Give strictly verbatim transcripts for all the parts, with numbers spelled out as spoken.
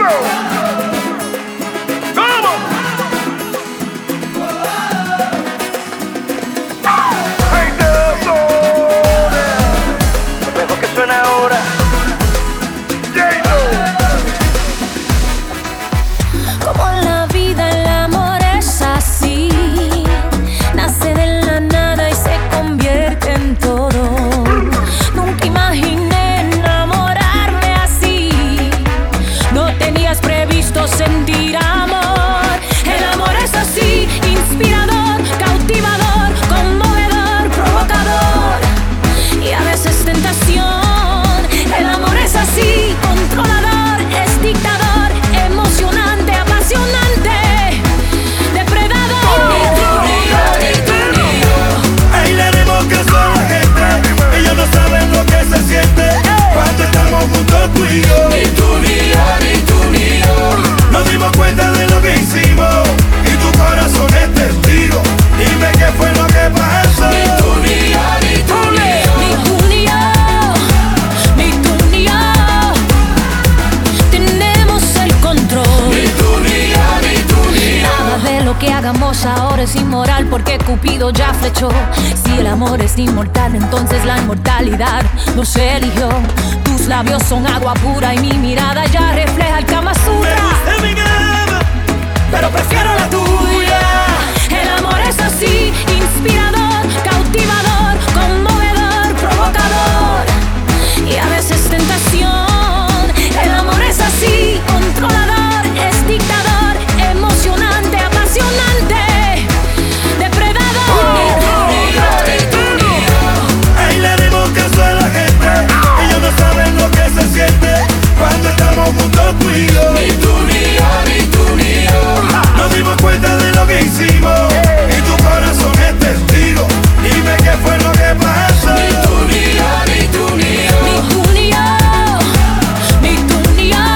Sentir amor, el amor es así, inspirador, cautivador, conmovedor, provocador y a veces tentación. El amor es así, controlador, es dictador, emocionante, apasionante, depredador. Ni tú ni yo, ni tú ni yo. Ahí le haremos caso a la gente, ellos no saben lo que se siente cuando estamos juntos tú y yo. Ni tú ni yo, ni tú ni yo. Nos dimos cuenta de lo que hicimos y tu corazón es testigo. Dime qué fue lo que pasó. Ni tú ni yo, ni tú ni yo. Ni tú ni yo, ni tú ni yo. Tenemos el control. Ni tú ni yo, ni tú ni yo. Nada de lo que hagamos ahora es inmoral porque Cupido ya flechó. Si el amor es inmortal, entonces la inmortalidad nos eligió. Tus labios son agua pura y mi mirada ya refleja el Kama Sutra. Pero prefiero la tuya. El amor es así, inspirador, cautivador, conmovedor, provocador y a veces tentación. El amor es así, controlador, es dictador, emocionante, apasionante, depredador. Ni tú ni yo, ni tú ni yo. Ahí le haremos caso a la gente, ellos no saben lo que se siente cuando estamos juntos tú y yo. Ni tú ni yo, ni tú ni yo. Nos dimos cuenta de lo que hicimos y tu corazón es testigo. Dime qué fue lo que pasó. Ni tú ni yo, ni tú ni yo. Ni tú ni yo, ni tú ni yo.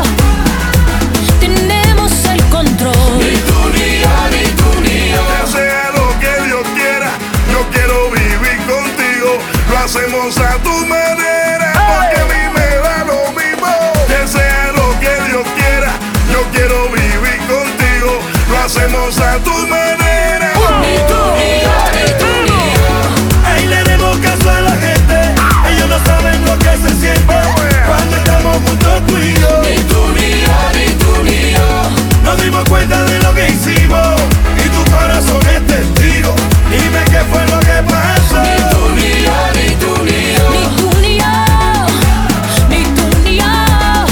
Tenemos el control. Ni tú ni yo, ni tú ni yo. Que sea lo que Dios quiera, yo quiero vivir contigo. Lo hacemos a tu manera, porque a mí me da lo mismo. Que sea lo que Dios quiera, yo quiero vivir contigo. Lo hacemos a tu manera. Ni tú ni yo, ni tú ni yo. Ahí le haremos caso a la gente, ellos no saben lo que se siente cuando estamos juntos tú y yo. Ni tú ni yo, ni tú ni yo. Nos dimos cuenta de lo que hicimos y tu corazón es testigo. Dime qué fue lo que pasó. Ni tú ni yo, ni tú ni yo. Ni tú ni yo, ni tú ni yo.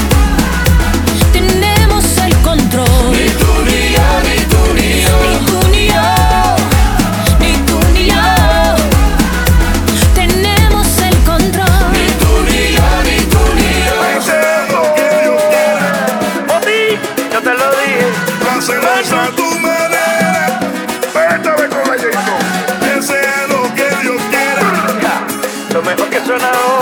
Tenemos el control. Ni tú ni yo, ni tú ni yo. Ni tú ni yo, ni tú ni yo. Tenemos el control. Ni tú ni yo, ni tú ni yo. Que sea lo que Dios quiera, Papi, yo te lo dije. lo hacemos a tu manera. Vete con la Jason. Que sea lo que Dios quiera. Lo mejor que suena ahora.